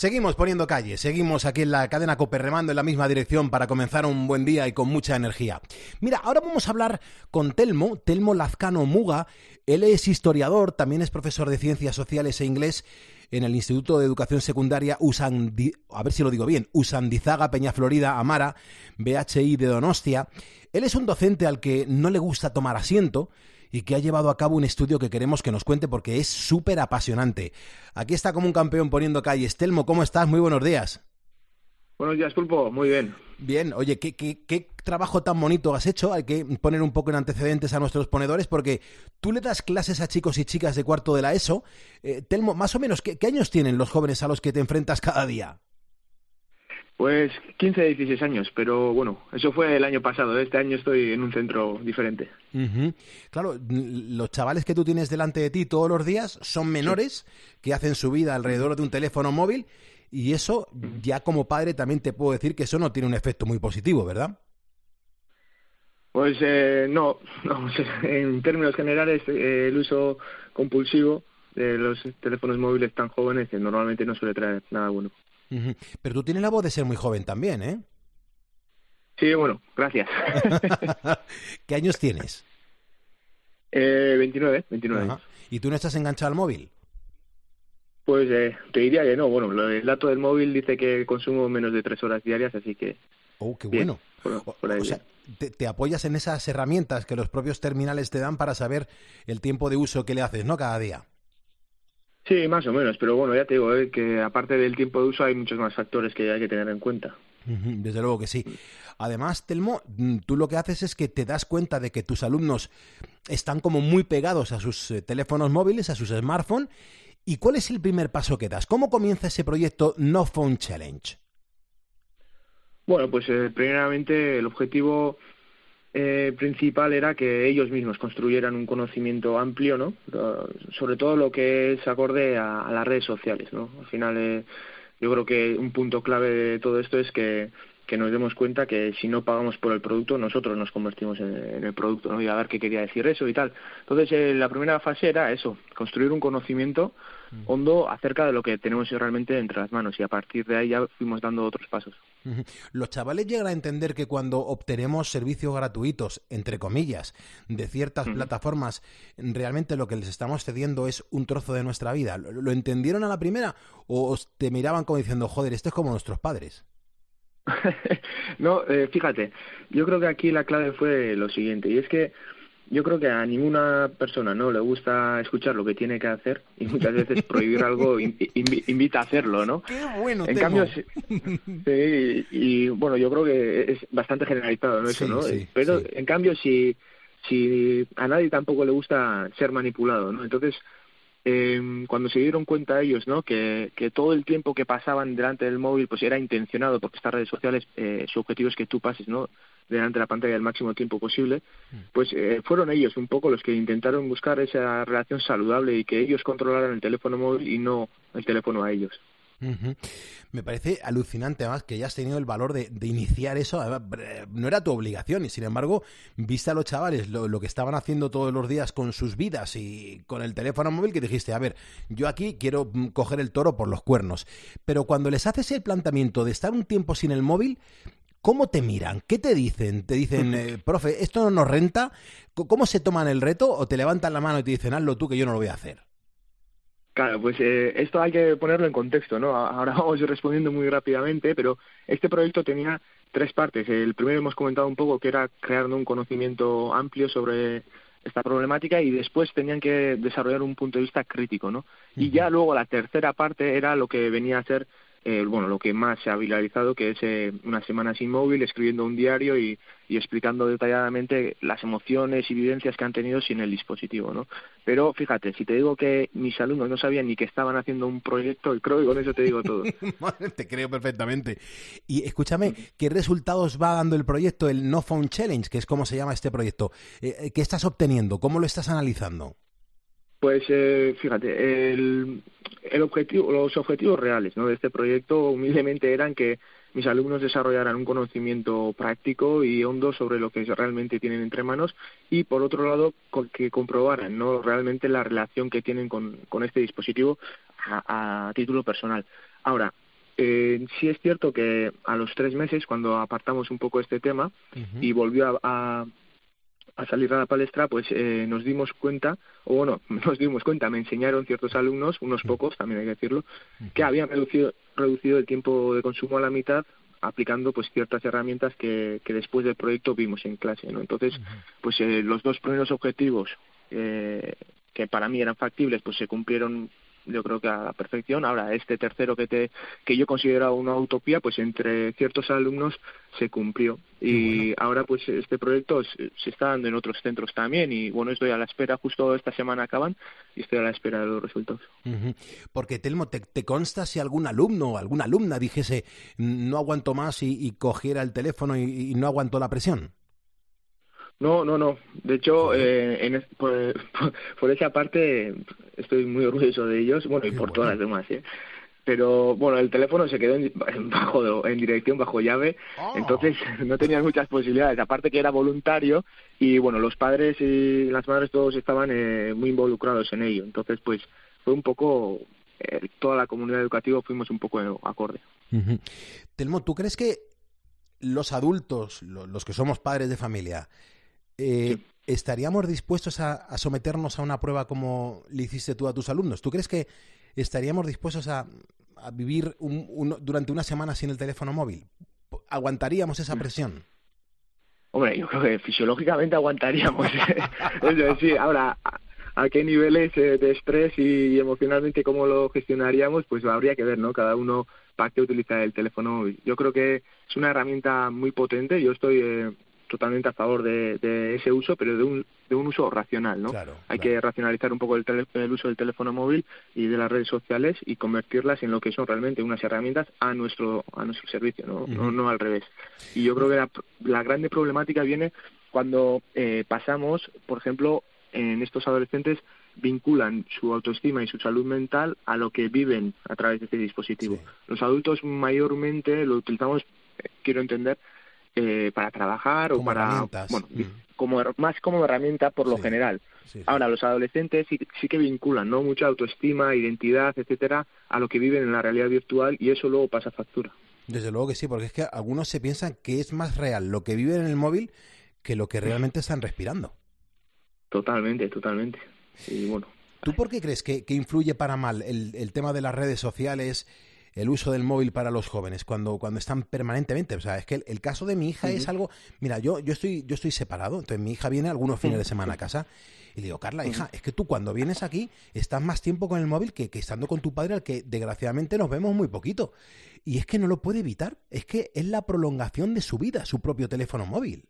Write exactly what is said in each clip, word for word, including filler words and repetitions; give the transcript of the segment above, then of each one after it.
Seguimos poniendo calle, seguimos aquí en la cadena COPE remando en la misma dirección para comenzar un buen día y con mucha energía. Mira, ahora vamos a hablar con Telmo, Telmo Lazcano Muga. Él es historiador, también es profesor de Ciencias Sociales e Inglés en el Instituto de Educación Secundaria Usandi, a ver si lo digo bien, Usandizaga Peñaflorida Amara, B H I de Donostia. Él es un docente al que no le gusta tomar asiento y que ha llevado a cabo un estudio que queremos que nos cuente porque es súper apasionante. Aquí está como un campeón poniendo calles. Telmo, ¿cómo estás? Muy buenos días. Buenos días, Pulpo. Muy bien. Bien. Oye, ¿qué, qué, qué trabajo tan bonito has hecho? Hay que poner un poco en antecedentes a nuestros ponedores porque tú le das clases a chicos y chicas de cuarto de la ESO. Eh, Telmo, más o menos, ¿qué, ¿qué años tienen los jóvenes a los que te enfrentas cada día? Pues quince, dieciséis años, pero bueno, eso fue el año pasado. Este año estoy en un centro diferente. Uh-huh. Claro, los chavales que tú tienes delante de ti todos los días son menores sí. que hacen su vida alrededor de un teléfono móvil y eso, ya como padre, también te puedo decir que eso no tiene un efecto muy positivo, ¿verdad? Pues eh, no, no, en términos generales eh, el uso compulsivo de los teléfonos móviles tan jóvenes que normalmente no suele traer nada bueno. Uh-huh. Pero tú tienes la voz de ser muy joven también, ¿eh? Sí, bueno, gracias. ¿Qué años tienes? Eh, veintinueve, veintinueve Ajá. años. ¿Y tú no estás enganchado al móvil? Pues eh, te diría que no. Bueno, el dato del móvil dice que consumo menos de tres horas diarias, así que... ¡Oh, qué bien, bueno! por, por ahí o, o sea, te, te apoyas en esas herramientas que los propios terminales te dan para saber el tiempo de uso que le haces, ¿no? Cada día. Sí, más o menos, pero bueno, ya te digo, eh, que aparte del tiempo de uso hay muchos más factores que hay que tener en cuenta. Desde luego que sí. Además, Telmo, tú lo que haces es que te das cuenta de que tus alumnos están como muy pegados a sus eh, teléfonos móviles, a sus smartphones. ¿Y cuál es el primer paso que das? ¿Cómo comienza ese proyecto No Phone Challenge? Bueno, pues eh, primeramente el objetivo eh, principal era que ellos mismos construyeran un conocimiento amplio, ¿no? Sobre todo lo que es acorde a, a las redes sociales, ¿no? Al final, eh, yo creo que un punto clave de todo esto es que que nos demos cuenta que si no pagamos por el producto, nosotros nos convertimos en, en el producto, ¿no? Y a ver qué quería decir eso y tal. Entonces, eh, la primera fase era eso, construir un conocimiento hondo acerca de lo que tenemos realmente entre las manos y a partir de ahí ya fuimos dando otros pasos. Los chavales llegan a entender que cuando obtenemos servicios gratuitos, entre comillas, de ciertas uh-huh. plataformas, realmente lo que les estamos cediendo es un trozo de nuestra vida. ¿Lo entendieron a la primera o te miraban como diciendo, joder, esto es como nuestros padres? No, eh, fíjate, yo creo que aquí la clave fue lo siguiente, y es que yo creo que a ninguna persona no le gusta escuchar lo que tiene que hacer y muchas veces prohibir algo inv- invita a hacerlo, ¿no? ¡Qué bueno! En tengo. cambio, sí, sí, y bueno, yo creo que es bastante generalizado, ¿no? Eso, sí, ¿no? Sí, Pero sí. en cambio, si si a nadie tampoco le gusta ser manipulado, ¿no? Entonces, Eh, cuando se dieron cuenta ellos, ¿no? Que, que todo el tiempo que pasaban delante del móvil pues era intencionado porque estas redes sociales eh, su objetivo es que tú pases, ¿no? delante de la pantalla el máximo tiempo posible, pues eh, fueron ellos un poco los que intentaron buscar esa relación saludable y que ellos controlaran el teléfono móvil y no el teléfono a ellos. Uh-huh. Me parece alucinante además que hayas tenido el valor de, de iniciar eso. No era tu obligación y sin embargo viste a los chavales lo, lo que estaban haciendo todos los días con sus vidas y con el teléfono móvil que dijiste, a ver, yo aquí quiero coger el toro por los cuernos. Pero cuando les haces el planteamiento de estar un tiempo sin el móvil, ¿cómo te miran? ¿Qué te dicen? ¿Te dicen, eh, profe, esto no nos renta? ¿Cómo se toman el reto? ¿O te levantan la mano y te dicen, hazlo tú que yo no lo voy a hacer? Claro, pues eh, esto hay que ponerlo en contexto, ¿no? Ahora vamos respondiendo muy rápidamente, pero este proyecto tenía tres partes. El primero hemos comentado un poco que era crear un conocimiento amplio sobre esta problemática y después tenían que desarrollar un punto de vista crítico, ¿no? Y ya luego la tercera parte era lo que venía a ser Eh, bueno, lo que más se ha viralizado, que es eh, una semana sin móvil, escribiendo un diario y, y explicando detalladamente las emociones y vivencias que han tenido sin el dispositivo, ¿no? Pero fíjate, si te digo que mis alumnos no sabían ni que estaban haciendo un proyecto, creo que con eso te digo todo. Te creo perfectamente. Y escúchame, ¿qué resultados va dando el proyecto, el No Phone Challenge, que es como se llama este proyecto? Eh, ¿Qué estás obteniendo? ¿Cómo lo estás analizando? Pues eh, fíjate, el, el objetivo, los objetivos reales, ¿no? de este proyecto humildemente eran que mis alumnos desarrollaran un conocimiento práctico y hondo sobre lo que realmente tienen entre manos y por otro lado que comprobaran, ¿no? realmente la relación que tienen con, con este dispositivo a, a título personal. Ahora, eh, sí es cierto que a los tres meses, cuando apartamos un poco este tema uh-huh. y volvió a, a, a salir a la palestra, pues eh, nos dimos cuenta, o bueno, nos dimos cuenta, me enseñaron ciertos alumnos, unos pocos, también hay que decirlo, uh-huh. que habían reducido, reducido el tiempo de consumo a la mitad, aplicando pues ciertas herramientas que, que después del proyecto vimos en clase, ¿no? Entonces, uh-huh. pues eh, los dos primeros objetivos eh, que para mí eran factibles, pues se cumplieron, yo creo que a la perfección. Ahora, este tercero que te que yo consideraba una utopía, pues entre ciertos alumnos se cumplió. Y bueno, ahora pues este proyecto se, se está dando en otros centros también. Y bueno, estoy a la espera, justo esta semana acaban, y estoy a la espera de los resultados. Uh-huh. Porque, Telmo, ¿te, te consta si algún alumno o alguna alumna dijese no aguanto más y, y cogiera el teléfono y, y no aguantó la presión? No, no, no. De hecho, eh, en, por, por, por esa parte estoy muy orgulloso de ellos, bueno, y por bueno. todas las demás, ¿eh? Pero, bueno, el teléfono se quedó en, bajo, en dirección, bajo llave, oh. entonces no tenían muchas posibilidades. Aparte que era voluntario y, bueno, los padres y las madres todos estaban eh, muy involucrados en ello. Entonces, pues, fue un poco, eh, toda la comunidad educativa fuimos un poco acorde. Uh-huh. Telmo, ¿tú crees que los adultos, los que somos padres de familia, Eh, sí. ¿estaríamos dispuestos a, a someternos a una prueba como le hiciste tú a tus alumnos? ¿Tú crees que estaríamos dispuestos a, a vivir un, un, durante una semana sin el teléfono móvil? ¿Aguantaríamos esa presión? Hombre, yo creo que fisiológicamente aguantaríamos. Es decir, ahora, a, a qué niveles eh, de estrés y, y emocionalmente cómo lo gestionaríamos, pues habría que ver, ¿no? Cada uno para qué utiliza el teléfono móvil. Yo creo que es una herramienta muy potente. Yo estoy... Eh, totalmente a favor de, de ese uso, pero de un de un uso racional, ¿no? Claro, Hay claro. que racionalizar un poco el, tele, el uso del teléfono móvil y de las redes sociales y convertirlas en lo que son realmente unas herramientas a nuestro a nuestro servicio, no, uh-huh. no, no al revés. Y yo creo que la, la grande problemática viene cuando eh, pasamos, por ejemplo, en estos adolescentes vinculan su autoestima y su salud mental a lo que viven a través de este dispositivo. Sí. Los adultos mayormente lo utilizamos, eh, quiero entender, Eh, para trabajar como o para bueno mm. como más como herramienta por lo sí, general. Sí, sí. Ahora los adolescentes sí, sí que vinculan, ¿no? Mucha autoestima, identidad, etcétera, a lo que viven en la realidad virtual y eso luego pasa factura. Desde luego que sí, porque es que algunos se piensan que es más real lo que viven en el móvil que lo que realmente están respirando. Totalmente, totalmente. Y bueno. ¿Tú por qué crees que, que influye para mal el, el tema de las redes sociales, el uso del móvil para los jóvenes cuando cuando están permanentemente? O sea, es que el, el caso de mi hija uh-huh. es algo... Mira, yo yo estoy yo estoy separado, entonces mi hija viene algunos fines de semana a casa y le digo, Carla, hija, es que tú cuando vienes aquí estás más tiempo con el móvil que, que estando con tu padre, al que desgraciadamente nos vemos muy poquito. Y es que no lo puede evitar, es que es la prolongación de su vida, su propio teléfono móvil.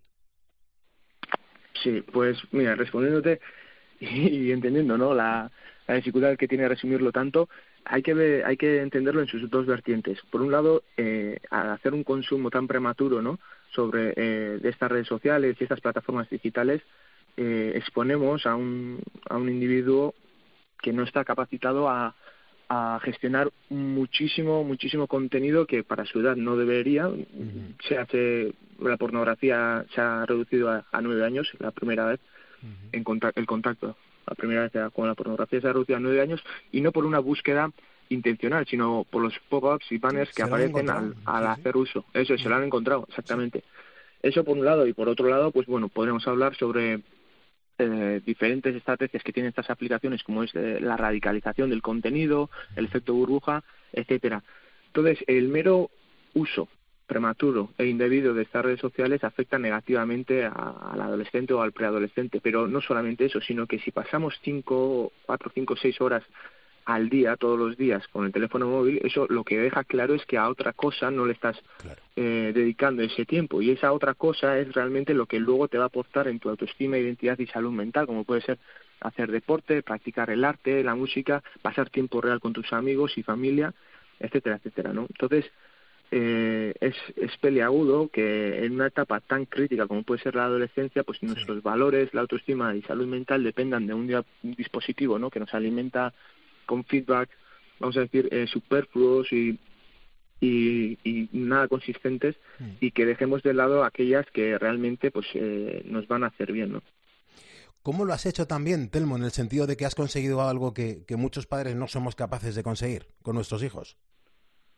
Sí, pues mira, respondiéndote y, y entendiendo, ¿no?, la, la dificultad que tiene resumirlo tanto, hay que ver, hay que entenderlo en sus dos vertientes. Por un lado, eh, al hacer un consumo tan prematuro, ¿no?, sobre eh, de estas redes sociales y estas plataformas digitales, eh, exponemos a un a un individuo que no está capacitado a, a gestionar muchísimo muchísimo contenido que para su edad no debería. Uh-huh. Se hace la pornografía se ha reducido a, a nueve años la primera vez. Uh-huh. en contacto, el contacto la primera vez con la pornografía se ha reducido a nueve años, y no por una búsqueda intencional, sino por los pop-ups y banners que aparecen al, al sí, hacer uso. Eso, sí. Se lo han encontrado, exactamente. Sí. Eso por un lado, y por otro lado, pues bueno, podremos hablar sobre eh, diferentes estrategias que tienen estas aplicaciones, como es eh, la radicalización del contenido, el efecto burbuja, etcétera. Entonces, el mero uso prematuro e indebido de estas redes sociales afecta negativamente a, al adolescente o al preadolescente, pero no solamente eso, sino que si pasamos cinco, cuatro, cinco, seis horas al día, todos los días, con el teléfono móvil, eso lo que deja claro es que a otra cosa no le estás claro. eh, dedicando ese tiempo, y esa otra cosa es realmente lo que luego te va a aportar en tu autoestima, identidad y salud mental, como puede ser hacer deporte, practicar el arte, la música, pasar tiempo real con tus amigos y familia, etcétera, etcétera, ¿no? Entonces, Eh, es, es peliagudo que en una etapa tan crítica como puede ser la adolescencia, pues sí. nuestros valores, la autoestima y salud mental dependan de un, día, un dispositivo, ¿no?, que nos alimenta con feedback, vamos a decir, eh, superfluos y, y, y nada consistentes, sí. y que dejemos de lado aquellas que realmente pues eh, nos van a hacer bien, ¿no? ¿Cómo lo has hecho también, Telmo, en el sentido de que has conseguido algo que, que muchos padres no somos capaces de conseguir con nuestros hijos?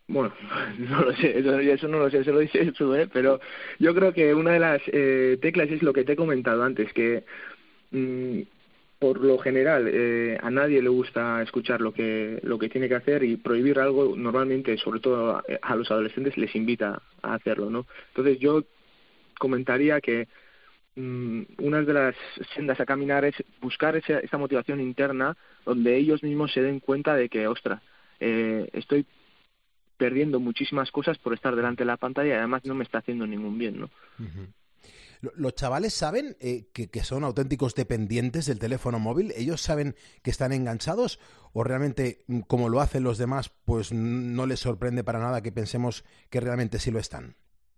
Bueno, no lo sé, eso, eso no lo sé, se lo dice tú, ¿eh? Pero yo creo que una de las eh, teclas es lo que te he comentado antes, que mm, por lo general eh, a nadie le gusta escuchar lo que lo que tiene que hacer, y prohibir algo normalmente, sobre todo a, a los adolescentes, les invita a hacerlo, ¿no? Entonces yo comentaría que mm, una de las sendas a caminar es buscar esa, esa motivación interna donde ellos mismos se den cuenta de que, ostras, eh, estoy perdiendo muchísimas cosas por estar delante de la pantalla y además no me está haciendo ningún bien, ¿no? Uh-huh. ¿Los chavales saben eh, que, que son auténticos dependientes del teléfono móvil? ¿Ellos saben que están enganchados o realmente, como lo hacen los demás, pues no les sorprende para nada que pensemos que realmente sí lo están?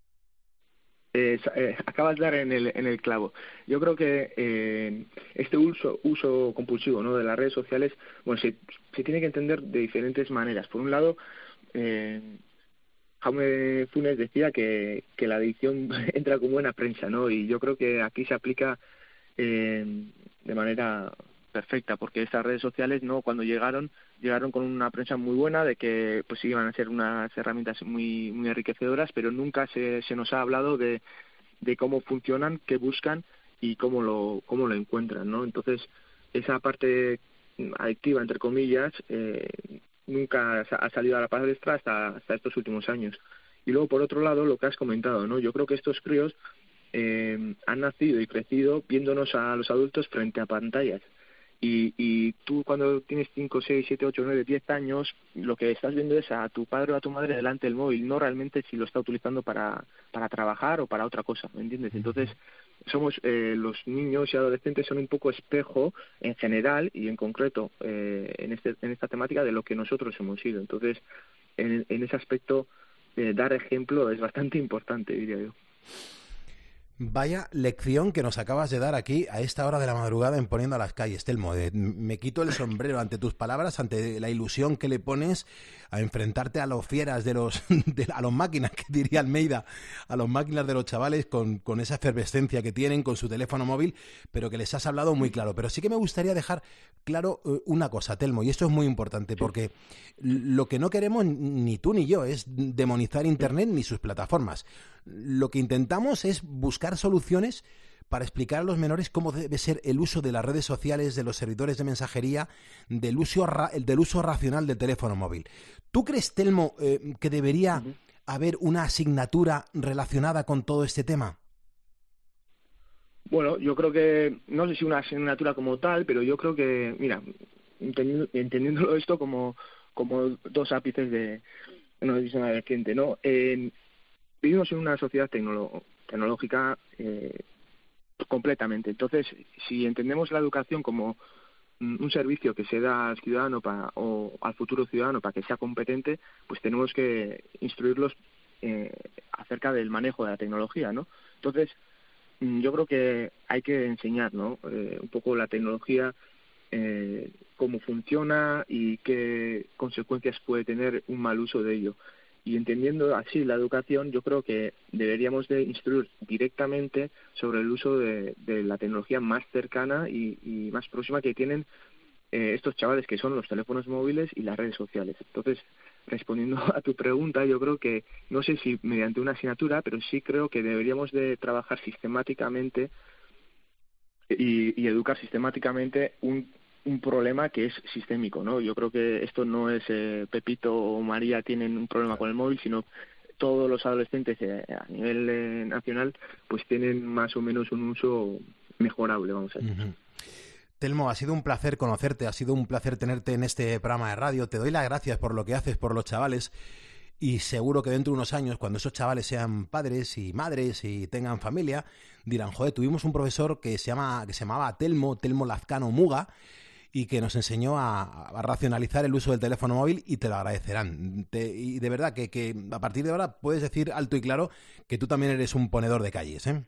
Eh, eh, acabas de dar en el, en el clavo. Yo creo que eh, este uso uso compulsivo, ¿no?, de las redes sociales, bueno, se, se tiene que entender de diferentes maneras. Por un lado, eh, Jaume Funes decía que, que la adicción entra con buena prensa, ¿no? Y yo creo que aquí se aplica eh, de manera perfecta, porque estas redes sociales, no, cuando llegaron llegaron con una prensa muy buena de que pues iban a ser unas herramientas muy muy enriquecedoras, pero nunca se, se nos ha hablado de, de cómo funcionan, qué buscan y cómo lo cómo lo encuentran, ¿no? Entonces esa parte adictiva, entre comillas, eh, nunca ha salido a la palestra hasta hasta estos últimos años. Y luego, por otro lado, lo que has comentado, ¿no? Yo creo que estos críos eh, han nacido y crecido viéndonos a los adultos frente a pantallas. Y, y tú, cuando tienes cinco, seis, siete, ocho, nueve, diez años, lo que estás viendo es a tu padre o a tu madre delante del móvil, no realmente si lo está utilizando para para trabajar o para otra cosa, ¿me entiendes? Entonces, somos eh, los niños y adolescentes son un poco espejo en general y en concreto eh, en este en esta temática de lo que nosotros hemos sido. Entonces, en, en ese aspecto, eh, dar ejemplo es bastante importante, diría yo. Vaya lección que nos acabas de dar aquí a esta hora de la madrugada en Poniendo a las Calles, Telmo. Eh, me quito el sombrero ante tus palabras, ante la ilusión que le pones a enfrentarte a los fieras de los, de, a los máquinas, que diría Almeida, a los máquinas de los chavales con, con esa efervescencia que tienen con su teléfono móvil, pero que les has hablado muy claro. Pero sí que me gustaría dejar claro uh, una cosa, Telmo, y esto es muy importante, porque lo que no queremos ni tú ni yo es demonizar Internet ni sus plataformas. Lo que intentamos es buscar soluciones para explicar a los menores cómo debe ser el uso de las redes sociales, de los servidores de mensajería, del uso, ra- del uso racional del teléfono móvil. ¿Tú crees, Telmo, eh, que debería uh-huh. haber una asignatura relacionada con todo este tema? Bueno, yo creo que, no sé si una asignatura como tal, pero yo creo que, mira, entendiendo, entendiéndolo esto como, como dos ápices de una misma vertiente, ¿no? Eh, vivimos en una sociedad tecnolo- tecnológica eh, completamente. Entonces, si entendemos la educación como un servicio que se da al ciudadano para, o al futuro ciudadano para que sea competente, pues tenemos que instruirlos eh, acerca del manejo de la tecnología, ¿no? Entonces, yo creo que hay que enseñar, ¿no? Eh, un poco la tecnología, eh, cómo funciona y qué consecuencias puede tener un mal uso de ello. Y entendiendo así la educación, yo creo que deberíamos de instruir directamente sobre el uso de, de la tecnología más cercana y, y más próxima que tienen eh, estos chavales, que son los teléfonos móviles y las redes sociales. Entonces, respondiendo a tu pregunta, yo creo que, no sé si mediante una asignatura, pero sí creo que deberíamos de trabajar sistemáticamente y, y educar sistemáticamente un un problema que es sistémico, ¿no? Yo creo que esto no es eh, Pepito o María tienen un problema con el móvil, sino todos los adolescentes eh, a nivel eh, nacional pues tienen más o menos un uso mejorable, vamos a decir. Uh-huh. Telmo, ha sido un placer conocerte, ha sido un placer tenerte en este programa de radio. Te doy las gracias por lo que haces por los chavales y seguro que dentro de unos años, cuando esos chavales sean padres y madres y tengan familia, dirán, joder, tuvimos un profesor que se llama que se llamaba Telmo, Telmo Lazcano Muga, y que nos enseñó a, a racionalizar el uso del teléfono móvil y te lo agradecerán. Te, y de verdad que, que a partir de ahora puedes decir alto y claro que tú también eres un ponedor de calles, ¿eh?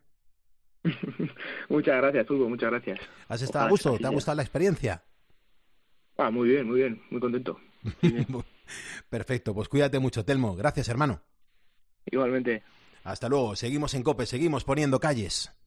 Muchas gracias, Hugo, muchas gracias. ¿Has estado Ojalá a gusto? ¿Te ha gustado la experiencia? Ah, muy bien, muy bien, muy contento. Muy bien. Perfecto, pues cuídate mucho, Telmo. Gracias, hermano. Igualmente. Hasta luego, seguimos en COPE, seguimos poniendo calles.